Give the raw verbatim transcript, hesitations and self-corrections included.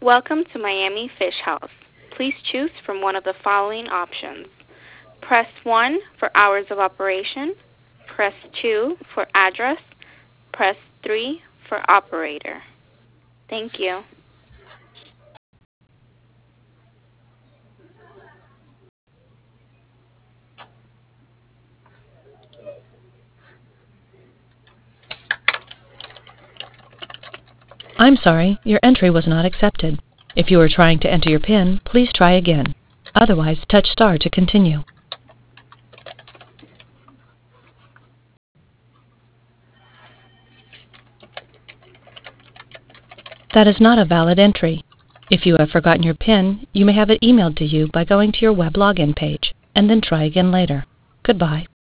Welcome to Miami Fish House. Please choose from one of the following options. Press one for hours of operation. Press two for address. Press three for operator. Thank you. I'm sorry, your entry was not accepted. If you are trying to enter your PIN, please try again. Otherwise, touch star to continue. That is not a valid entry. If you have forgotten your PIN, you may have it emailed to you by going to your web login page, and then try again later. Goodbye.